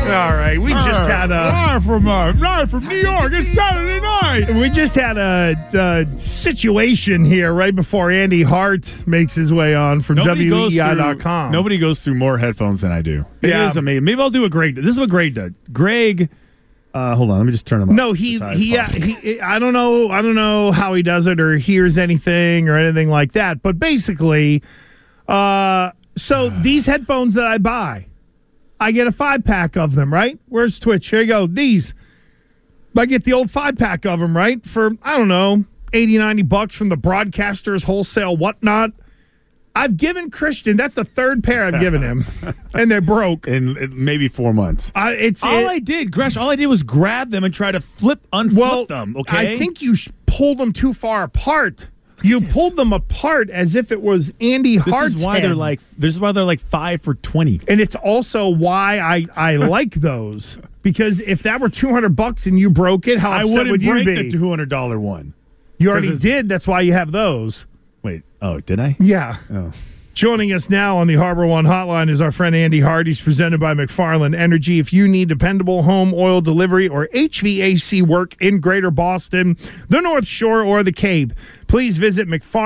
All right, we just had live from New York. It's Saturday night. We just had a situation here right before Andy Hart makes his way on from WEEI.com. Nobody goes through more headphones than I do. It Yeah. is amazing. Maybe I'll do a Greg. This is what Greg did. Greg, hold on. Let me just turn him up. No, he I don't know how he does it or hears anything or anything like that. But basically, so these headphones that I buy, I get a 5-pack of them, right? Where's Twitch? Here you go. These. I get the old 5-pack of them, right? For, I don't know, $80-90 from the broadcasters, wholesale, whatnot. I've given Christian, that's the third pair I've given him, and they're broke. In maybe 4 months. All I did was grab them and try to unflip them, okay? I think you pulled them too far apart. You pulled them apart as if it was Andy Hart's This is why they're like 5 for $20. And it's also why I like those. Because if that were $200 and you broke it, how upset would you be? I wouldn't break the $200 one. You already did. That's why you have those. Wait. Oh, did I? Yeah. Oh. Joining us now on the Harbor One Hotline is our friend Andy Hart. He's presented by McFarland Energy. If you need dependable home oil delivery or HVAC work in Greater Boston, the North Shore, or the Cape, please visit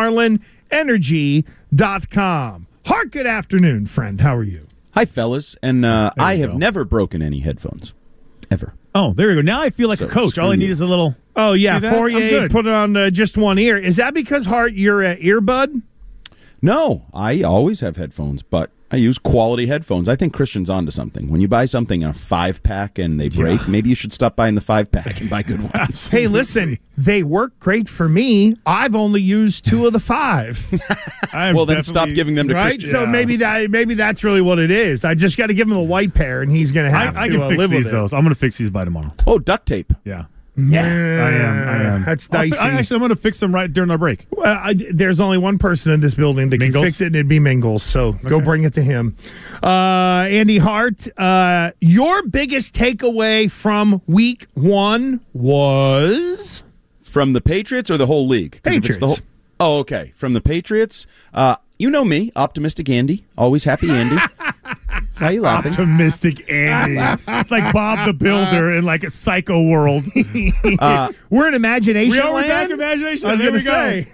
McFarlandEnergy.com. Hart, good afternoon, friend. How are you? Hi, fellas. And I have never broken any headphones. Ever. Oh, there we go. Now I feel like a coach. All I need is a little... Oh, yeah. Fourier, put it on just one ear. Is that because, Hart, you're an earbud? No, I always have headphones, but I use quality headphones. I think Christian's onto something. When you buy something in a 5-pack and they break, maybe you should stop buying the 5-pack and buy good ones. Hey, listen, they work great for me. I've only used 2 of the 5. Well, then stop giving them to right? Christian. So maybe that's really what it is. I just got to give him a white pair, and he's going to have I to can fix live these, with though. it. I'm going to fix these by tomorrow. Oh, duct tape. Yeah. Yeah, I am. That's dicey. I'm going to fix them right during our break. There's only one person in this building that Mingles? can fix it, and it'd be Mingles. So go bring it to him. Andy Hart, your biggest takeaway from week 1 was? From the Patriots or the whole league? Patriots. Oh, okay. From the Patriots, you know me, optimistic Andy, always happy Andy. Why are you laughing? Optimistic Andy. It's like Bob the Builder in like a Psycho world. We're in imagination We're back land? in imagination. I was Here going we to say.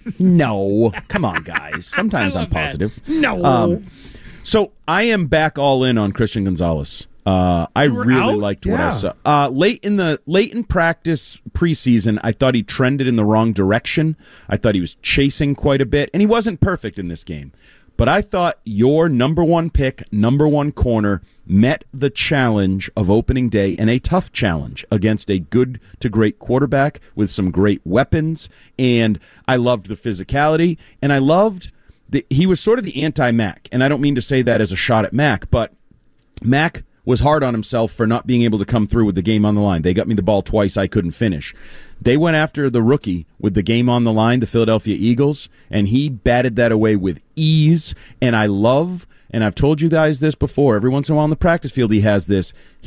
No. Come on, guys. Sometimes I'm positive. No. So I am back all in on Christian Gonzalez. I really liked what I saw. Late in practice preseason, I thought he trended in the wrong direction. I thought he was chasing quite a bit, and he wasn't perfect in this game. But I thought your number 1 pick, number 1 corner, met the challenge of opening day, and a tough challenge against a good to great quarterback with some great weapons. And I loved the physicality, and I loved he was sort of the anti-Mac. And I don't mean to say that as a shot at Mac, but Mac was hard on himself for not being able to come through with the game on the line. They got me the ball twice, I couldn't finish. They went after the rookie with the game on the line, the Philadelphia Eagles, and he batted that away with ease. And I love, and I've told you guys this before, every once in a while on the practice field he has this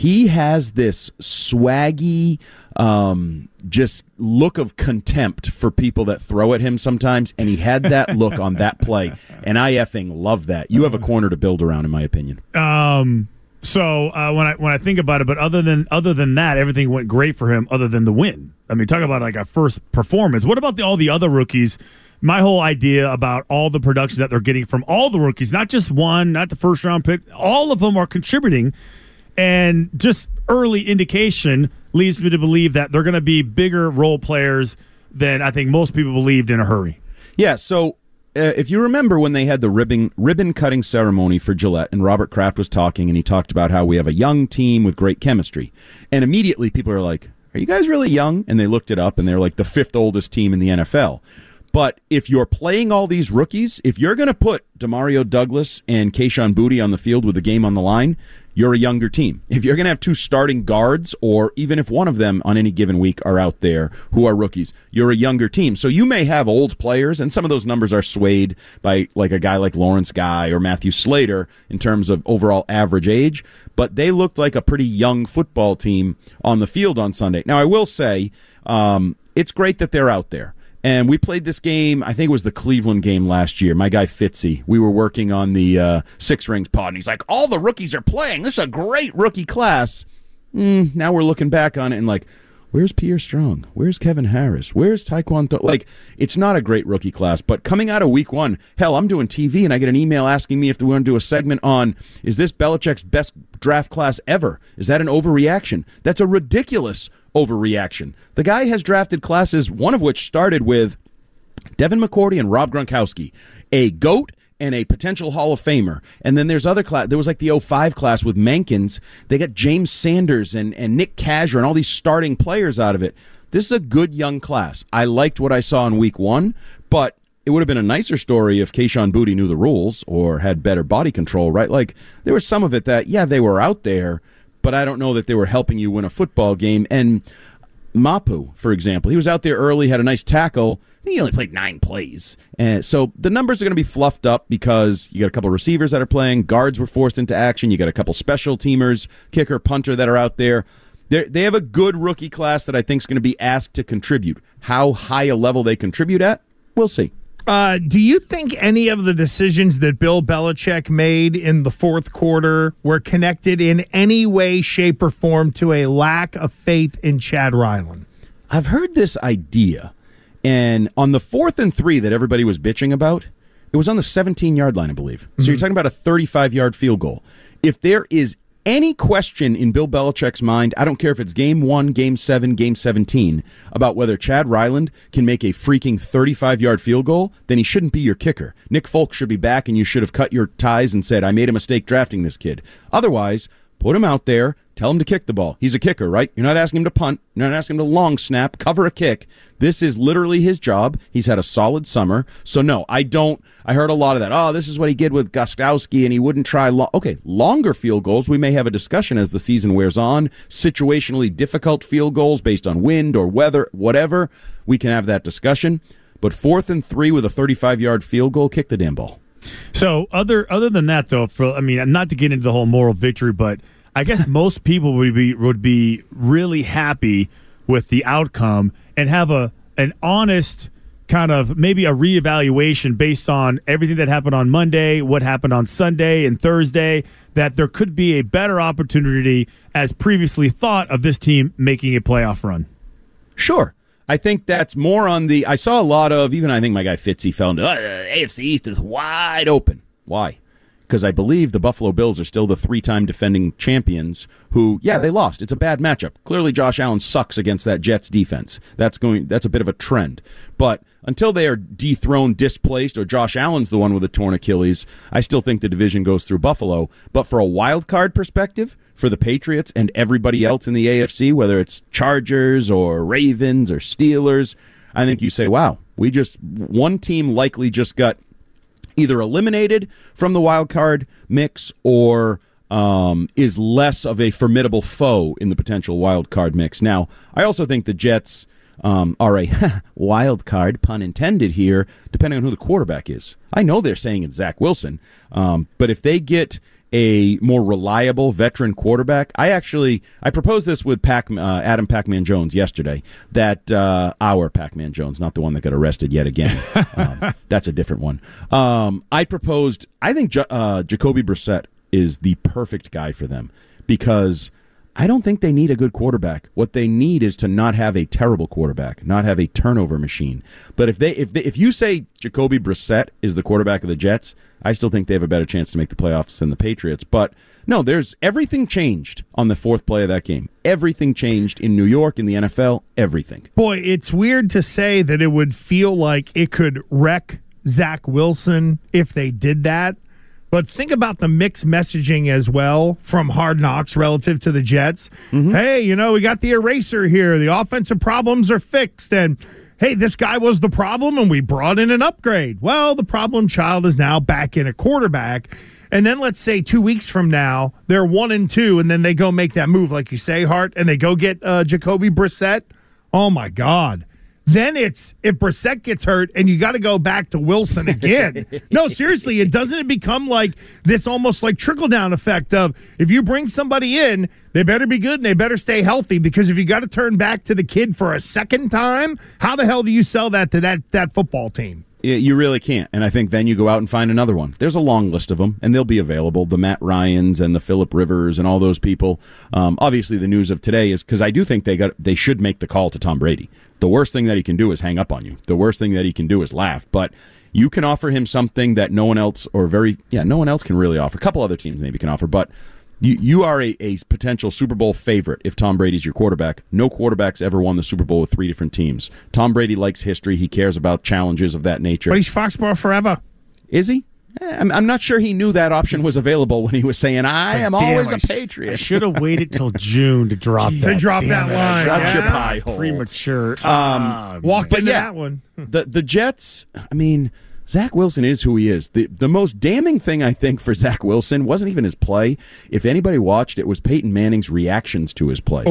swaggy, just look of contempt for people that throw at him sometimes, and he had that look on that play, and I effing love that. You have a corner to build around, in my opinion. So when I think about it, but other than that, everything went great for him. Other than the win, I mean, talk about like a first performance. What about all the other rookies? My whole idea about all the production that they're getting from all the rookies, not just one, not the first round pick, all of them are contributing, and just early indication leads me to believe that they're going to be bigger role players than I think most people believed in a hurry. Yeah. So. If you remember when they had the ribbon cutting ceremony for Gillette, and Robert Kraft was talking, and he talked about how we have a young team with great chemistry, and immediately people are like, "Are you guys really young?" And they looked it up, and they're like the 5th oldest team in the NFL. But if you're playing all these rookies, if you're going to put Demario Douglas and Kayshon Boutte on the field with the game on the line, you're a younger team. If you're going to have 2 starting guards, or even if one of them on any given week are out there who are rookies, you're a younger team. So you may have old players, and some of those numbers are swayed by like a guy like Lawrence Guy or Matthew Slater in terms of overall average age, but they looked like a pretty young football team on the field on Sunday. Now, I will say it's great that they're out there. And we played this game, I think it was the Cleveland game last year. My guy Fitzy, we were working on the Six Rings pod, and he's like, all the rookies are playing. This is a great rookie class. Now we're looking back on it and like, where's Pierre Strong? Where's Kevin Harris? Where's Taekwondo? Like, it's not a great rookie class. But coming out of week one, hell, I'm doing TV, and I get an email asking me if we want to do a segment on, is this Belichick's best draft class ever? Is that an overreaction? That's a ridiculous overreaction. The guy has drafted classes, one of which started with Devin McCourty and Rob Gronkowski, a GOAT and a potential Hall of Famer. And then there's other class. There was like the 05 class with Mankins. They got James Sanders and Nick Kazir and all these starting players out of it. This is a good young class. I liked what I saw in week one, but it would have been a nicer story if Kayshon Boutte knew the rules or had better body control, right? Like, there was some of it that, yeah, they were out there, but I don't know that they were helping you win a football game. And Mapu, for example, he was out there early, had a nice tackle. He only played 9 plays. And so the numbers are going to be fluffed up because you got a couple receivers that are playing, guards were forced into action, you got a couple special teamers, kicker, punter that are out there. They have a good rookie class that I think is going to be asked to contribute. How high a level they contribute at, we'll see. Do you think any of the decisions that Bill Belichick made in the fourth quarter were connected in any way, shape, or form to a lack of faith in Chad Ryland? I've heard this idea, and on the 4th and 3 that everybody was bitching about, it was on the 17-yard line, I believe. So you're talking about a 35-yard field goal. If there is any question in Bill Belichick's mind, I don't care if it's game 1, game 7, game 17, about whether Chad Ryland can make a freaking 35-yard field goal, then he shouldn't be your kicker. Nick Folk should be back, and you should have cut your ties and said, I made a mistake drafting this kid. Otherwise, put him out there, tell him to kick the ball. He's a kicker, right? You're not asking him to punt. You're not asking him to long snap, cover a kick. This is literally his job. He's had a solid summer. So, no, I heard a lot of that. Oh, this is what he did with Gostkowski, and he wouldn't try. Okay, longer field goals. We may have a discussion as the season wears on. Situationally difficult field goals based on wind or weather, whatever. We can have that discussion. But 4th and 3 with a 35-yard field goal, kick the damn ball. So, other than that, though, not to get into the whole moral victory, but I guess most people would be really happy with the outcome and have an honest kind of maybe a reevaluation based on everything that happened on Monday, what happened on Sunday and Thursday, that there could be a better opportunity as previously thought of this team making a playoff run. Sure. I think that's more on the – I saw a lot of – even I think my guy Fitzy fell into AFC East is wide open. Why? Because I believe the Buffalo Bills are still the 3-time defending champions who, yeah, they lost. It's a bad matchup. Clearly Josh Allen sucks against that Jets defense. That's a bit of a trend. But until they are dethroned, displaced, or Josh Allen's the one with a torn Achilles, I still think the division goes through Buffalo. But for a wild card perspective, for the Patriots and everybody else in the AFC, whether it's Chargers or Ravens or Steelers, I think you say, wow, one team likely just got either eliminated from the wild card mix or is less of a formidable foe in the potential wild card mix. Now, I also think the Jets are a wild card, pun intended here, depending on who the quarterback is. I know they're saying it's Zach Wilson, but if they get a more reliable veteran quarterback, I proposed this with Adam Pac-Man Jones yesterday, that our Pac-Man Jones, not the one that got arrested yet again. That's a different one. I think Jacoby Brissett is the perfect guy for them because I don't think they need a good quarterback. What they need is to not have a terrible quarterback, not have a turnover machine. But if you say Jacoby Brissett is the quarterback of the Jets, I still think they have a better chance to make the playoffs than the Patriots. But no, everything changed on the 4th play of that game. Everything changed in New York, in the NFL, everything. Boy, it's weird to say that it would feel like it could wreck Zach Wilson if they did that. But think about the mixed messaging as well from Hard Knocks relative to the Jets. Mm-hmm. Hey, we got the eraser here. The offensive problems are fixed. And, hey, this guy was the problem, and we brought in an upgrade. Well, the problem child is now back in a quarterback. And then let's say 2 weeks from now, they're 1-2, and then they go make that move, like you say, Hart, and they go get Jacoby Brissett. Oh, my God. Then it's if Brissett gets hurt and you got to go back to Wilson again. No, seriously, it doesn't become like this almost like trickle-down effect of if you bring somebody in, they better be good and they better stay healthy, because if you got to turn back to the kid for a second time, how the hell do you sell that to that football team? You really can't. And I think then you go out and find another one. There's a long list of them, and they'll be available. The Matt Ryans and the Phillip Rivers and all those people. Obviously, the news of today is because I do think they should make the call to Tom Brady. The worst thing that he can do is hang up on you. The worst thing that he can do is laugh. But you can offer him something that no one else no one else can really offer. A couple other teams maybe can offer, but you are a potential Super Bowl favorite if Tom Brady's your quarterback. No quarterback's ever won the Super Bowl with 3 different teams. Tom Brady likes history. He cares about challenges of that nature. But he's Foxborough forever. Is he? I'm not sure he knew that option was available when he was saying, I am always a Patriot. I should have waited till June to drop that. To drop that line. Drop your pie hole. Premature. Walked into that one. The Jets, I mean, Zach Wilson is who he is. The most damning thing, I think, for Zach Wilson wasn't even his play. If anybody watched, it was Peyton Manning's reactions to his play.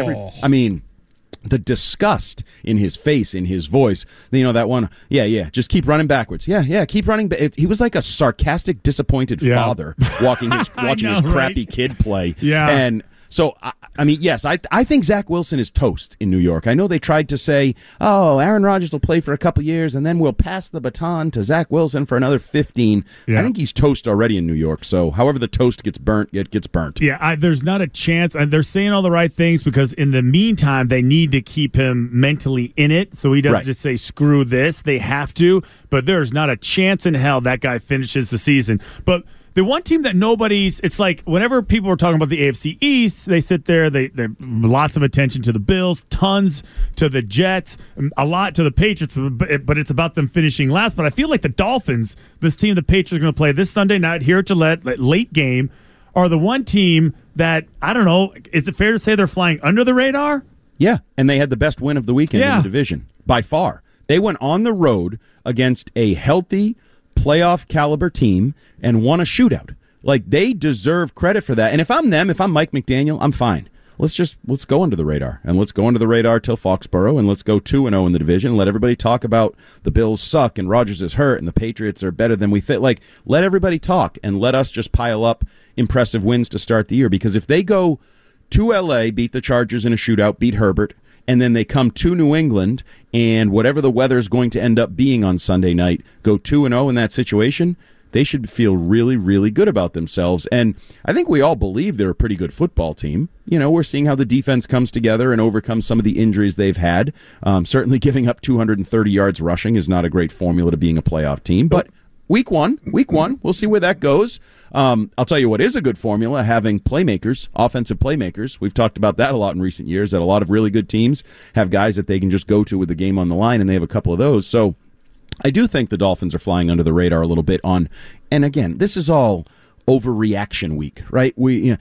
I think the disgust in his face, in his voice, that one, just keep running backwards. Keep running. He was like a sarcastic, disappointed father watching his crappy kid play. Yeah. And so, yes, I think Zach Wilson is toast in New York. I know they tried to say, Aaron Rodgers will play for a couple years, and then we'll pass the baton to Zach Wilson for another 15. Yeah. I think he's toast already in New York. So however the toast gets burnt, it gets burnt. Yeah, there's not a chance. And they're saying all the right things because in the meantime, they need to keep him mentally in it so he doesn't just say, screw this. They have to. But there's not a chance in hell that guy finishes the season. But the one team that it's like whenever people are talking about the AFC East, they sit there, they lots of attention to the Bills, tons to the Jets, a lot to the Patriots, but it's about them finishing last. But I feel like the Dolphins, this team the Patriots are going to play this Sunday night here at Gillette, late game, are the one team that, I don't know, is it fair to say they're flying under the radar? Yeah, and they had the best win of the weekend in the division, by far. They went on the road against a healthy playoff caliber team and won a shootout. Like, they deserve credit for that. And if I'm them, if I'm Mike McDaniel, I'm fine. Let's go under the radar, and let's go under the radar till Foxborough, and let's go 2-0 in the division. Let everybody talk about the Bills suck and Rodgers is hurt and the Patriots are better than we think. Like, let everybody talk and let us just pile up impressive wins to start the year. Because if they go to L.A., beat the Chargers in a shootout, beat Herbert, and then they come to New England, and whatever the weather is going to end up being on Sunday night, go 2-0 in that situation, they should feel really, really good about themselves. And I think we all believe they're a pretty good football team. We're seeing how the defense comes together and overcomes some of the injuries they've had. Certainly giving up 230 yards rushing is not a great formula to being a playoff team, but Week one, we'll see where that goes. I'll tell you what is a good formula, having playmakers, offensive playmakers. We've talked about that a lot in recent years, that a lot of really good teams have guys that they can just go to with the game on the line, and they have a couple of those. So I do think the Dolphins are flying under the radar a little bit on, and again, this is all overreaction week, right?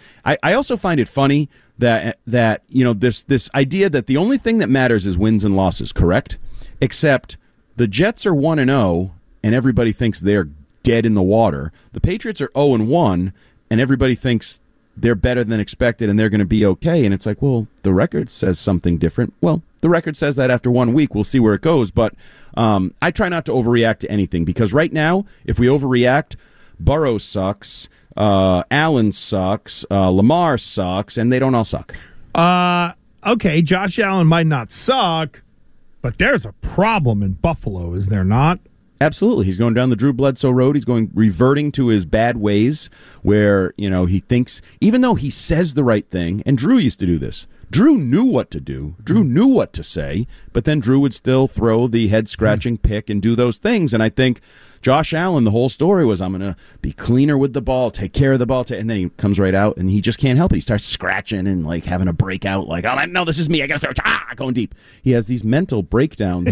I also find it funny that this idea that the only thing that matters is wins and losses, correct? Except the Jets are 1-0, and everybody thinks they're dead in the water. The Patriots are 0-1, and everybody thinks they're better than expected and they're going to be okay. And it's like, well, the record says something different. Well, the record says that after 1 week. We'll see where it goes. But I try not to overreact to anything, because right now, if we overreact, Burrow sucks, Allen sucks, Lamar sucks, and they don't all suck. Okay, Josh Allen might not suck, but there's a problem in Buffalo, is there not? Absolutely. He's going down the Drew Bledsoe road. He's reverting to his bad ways where, he thinks, even though he says the right thing, and Drew used to do this. Drew knew what to do. Drew knew what to say, but then Drew would still throw the head-scratching pick and do those things. And I think Josh Allen, the whole story was, I'm going to be cleaner with the ball, take care of the ball. And then he comes right out, and he just can't help it. He starts scratching and, having a breakout, oh, no, this is me. I got to throw, going deep. He has these mental breakdowns.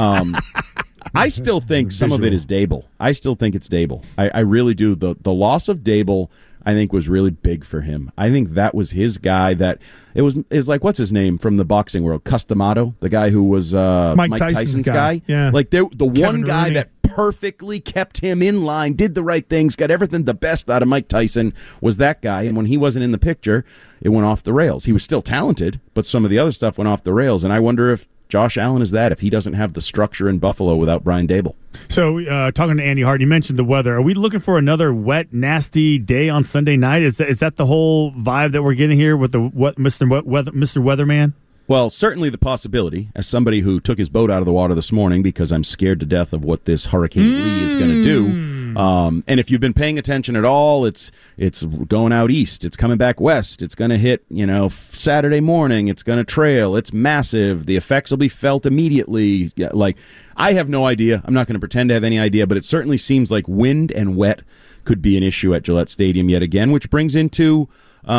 I still think some of it is Dable. I still think it's Dable. I really do. The loss of Dable, I think, was really big for him. I think that was his guy. That is like, what's his name from the boxing world? Customato, the guy who was Mike Tyson's guy. Yeah, like the one guy that perfectly kept him in line, did the right things, got everything the best out of Mike Tyson, was that guy. And when he wasn't in the picture, it went off the rails. He was still talented, but some of the other stuff went off the rails. And I wonder if Josh Allen is that if he doesn't have the structure in Buffalo without Brian Daboll. So, talking to Andy Hart, you mentioned the weather. Are we looking for another wet, nasty day on Sunday night? Is that the whole vibe that we're getting here with Mr. Weatherman? Well, certainly the possibility, as somebody who took his boat out of the water this morning because I'm scared to death of what this Hurricane Lee is going to do. And if you've been paying attention at all, it's going out east. It's coming back west. It's going to hit, Saturday morning. It's going to trail. It's massive. The effects will be felt immediately. I have no idea. I'm not going to pretend to have any idea, but it certainly seems like wind and wet could be an issue at Gillette Stadium yet again, which brings into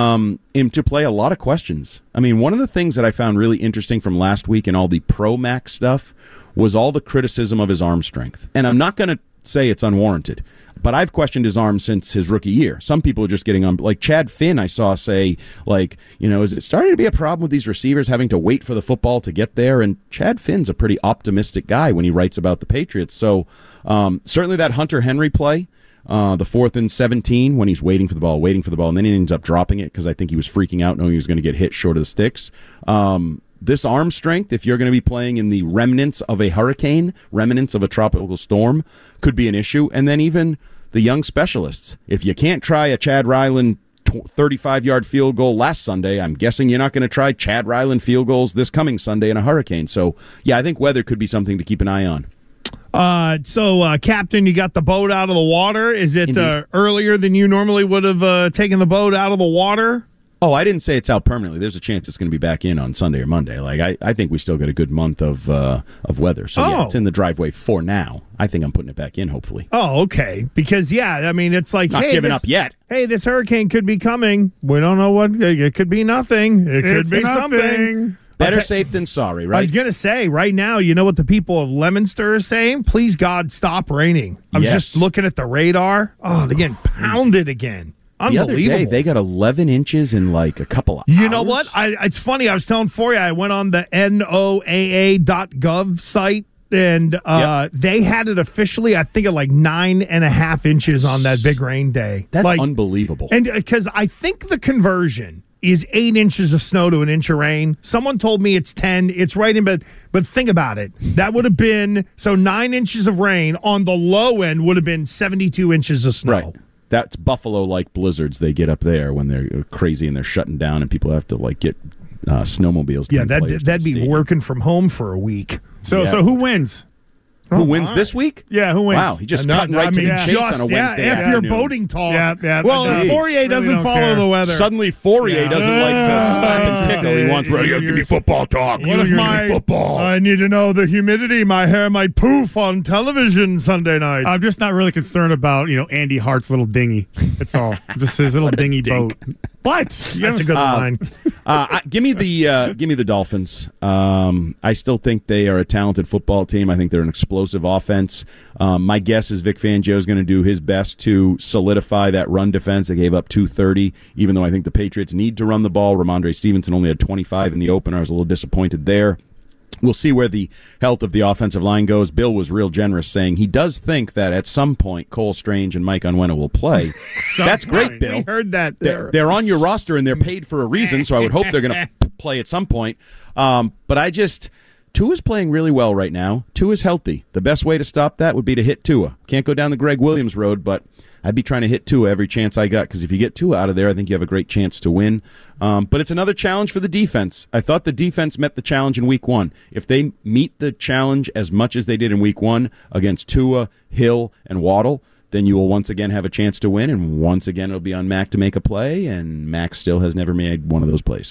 play a lot of questions. I mean, one of the things that I found really interesting from last week and all the Pro Max stuff was all the criticism of his arm strength. And I'm not going to say it's unwarranted, but I've questioned his arm since his rookie year. Some people are just getting on, like Chad Finn, I saw say, is it starting to be a problem with these receivers having to wait for the football to get there? And Chad Finn's a pretty optimistic guy when he writes about the Patriots. So certainly that Hunter Henry play, the 4th and 17 when he's waiting for the ball, and then he ends up dropping it because I think he was freaking out knowing he was going to get hit short of the sticks. This arm strength, if you're going to be playing in the remnants of a hurricane, remnants of a tropical storm, could be an issue. And then even the young specialists. If you can't try a Chad Ryland 35-yard field goal last Sunday, I'm guessing you're not going to try Chad Ryland field goals this coming Sunday in a hurricane. So, yeah, I think weather could be something to keep an eye on. Captain, you got the boat out of the water. Is it earlier than you normally would have taken the boat out of the water? Oh, I didn't say it's out permanently. There's a chance it's going to be back in on Sunday or Monday. I think we still get a good month of weather. So, yeah, it's in the driveway for now. I think I'm putting it back in, hopefully. Oh, okay. Because, it's like, not giving up yet. Hey, this hurricane could be coming. We don't know what. It could be nothing. It could be something. Better safe than sorry, right? I was going to say, right now, you know what the people of Leominster are saying? Please, God, stop raining. I was just looking at the radar. Oh, they're getting pounded again. Unbelievable. The other day, they got 11 inches in a couple of hours. You know what? It's funny. I was telling Foria, I went on the NOAA.gov site, and they had it officially, I think, at 9.5 inches on that big rain day. That's unbelievable. And because I think the conversion is 8 inches of snow to an inch of rain. Someone told me it's 10. It's right in, but think about it. That would have been, 9 inches of rain on the low end would have been 72 inches of snow. Right. That's Buffalo-like blizzards they get up there when they're crazy and they're shutting down and people have to get snowmobiles. Yeah, that'd be working from home for a week. So who wins? Who wins this week? Yeah, who wins? Wow, he just cutting right to the chase on a Wednesday after your boating talk. Yeah. Well, Fourier doesn't follow the weather. Suddenly, Fourier doesn't like to slap and tickle. He wants to give me football talk. What if football? I need to know the humidity. My hair might poof on television Sunday night. I'm just not really concerned about Andy Hart's little dinghy. That's all. Just his little dinghy boat. What? That's a good line. Give me the Dolphins. I still think they are a talented football team. I think they're an explosive offense. My guess is Vic Fangio is going to do his best to solidify that run defense. They gave up 230, even though I think the Patriots need to run the ball. Ramondre Stevenson only had 25 in the opener. I was a little disappointed there. We'll see where the health of the offensive line goes. Bill was real generous, saying he does think that at some point Cole Strange and Mike Onwena will play. That's great, Bill. We heard that. They're on your roster and they're paid for a reason, so I would hope they're going to play at some point. But Tua's playing really well right now. Tua's healthy. The best way to stop that would be to hit Tua. Can't go down the Greg Williams road, but I'd be trying to hit Tua every chance I got, because if you get Tua out of there, I think you have a great chance to win. But it's another challenge for the defense. I thought the defense met the challenge in Week 1. If they meet the challenge as much as they did in Week 1 against Tua, Hill, and Waddle, then you will once again have a chance to win, and once again it'll be on Mac to make a play, and Mac still has never made one of those plays.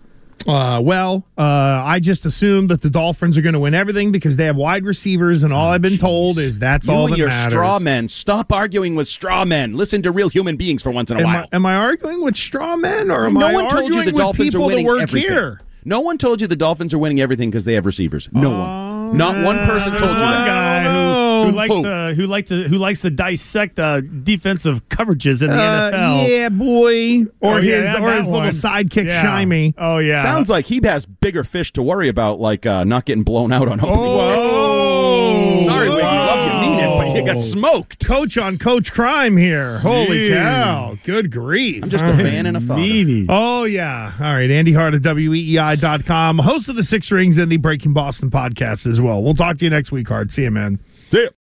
I just assumed that the Dolphins are going to win everything because they have wide receivers, and all I've been told is that's all that matters. Straw men. Stop arguing with straw men. Listen to real human beings for once in a while. Am I arguing with straw men, or am I arguing with people that work here? No one told you the Dolphins are winning everything because they have receivers. No one. Not one person told you that. One guy who likes to dissect defensive coverages in the NFL. Yeah, boy. Or his little sidekick, Shimey. Oh, yeah. Sounds like he has bigger fish to worry about, like not getting blown out on opening. Whoa. Sorry, Wiggy, love you, mean it, but They got smoked. Coach on coach crime here. Holy cow. Good grief. I'm just a fan and a father. Meanie. Oh, yeah. All right. Andy Hart at WEEI.com. Host of the Six Rings and the Breaking Boston podcast as well. We'll talk to you next week, Hart. See you, man. See ya.